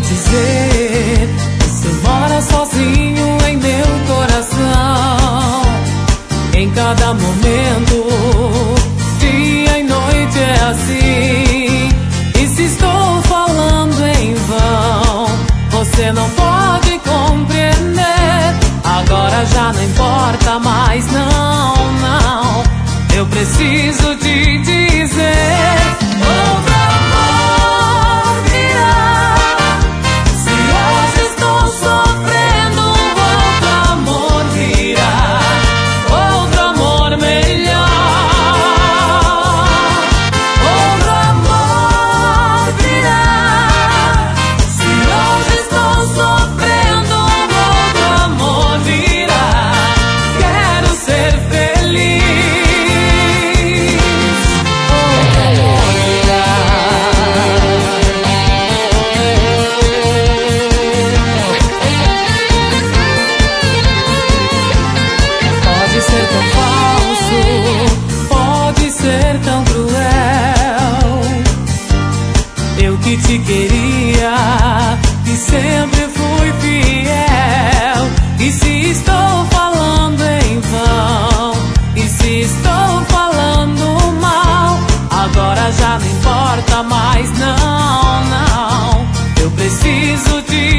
dizer, você mora sozinho em meu coração. Em cada momento, dia e noite é assim. E se estou falando em vão, você não pode compreender. Agora já não importa mais, não, não. Eu preciso te dizer, outro amor virá. Se hoje estou sofrendo, outro amor virá. Outro amor melhor. Outro amor virá. Se hoje estou sofrendo, outro amor virá. Quero ser feliz. Pode ser tão falso, pode ser tão cruel. Eu que te queria e sempre fui fiel. E se estou falando em vão, e se estou falando mal, agora já não importa mais, não, não. Eu preciso te